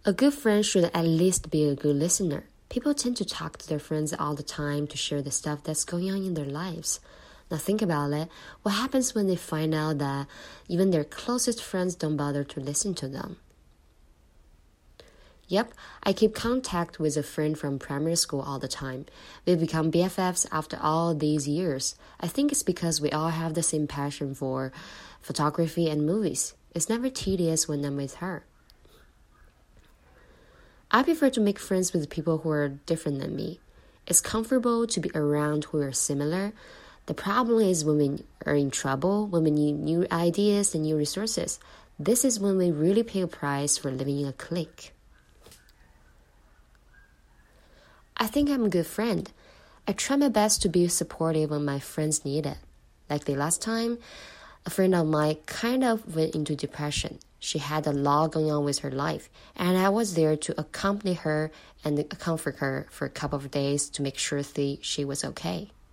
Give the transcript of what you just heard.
A good friend should at least be a good listener. People tend to talk to their friends all the time to share the stuff that's going on in their lives. Now think about it. What happens when they find out that even their closest friends don't bother to listen to them? Yep, I keep contact with a friend from primary school all the time. We've become BFFs after all these years. I think it's because we all have the same passion for photography and movies. It's never tedious when I'm with her. I prefer to make friends with people who are different than me. It's comfortable to be around who are similar. The problem is when we are in trouble, when we need new ideas and new resources. This is when we really pay a price for living in a clique. I think I'm a good friend. I try my best to be supportive when my friends need it. Like the last time, a friend of mine kind of went into depression. She had a lot going on with her life, and I was there to accompany her and comfort her for a couple of days to make sure she was okay.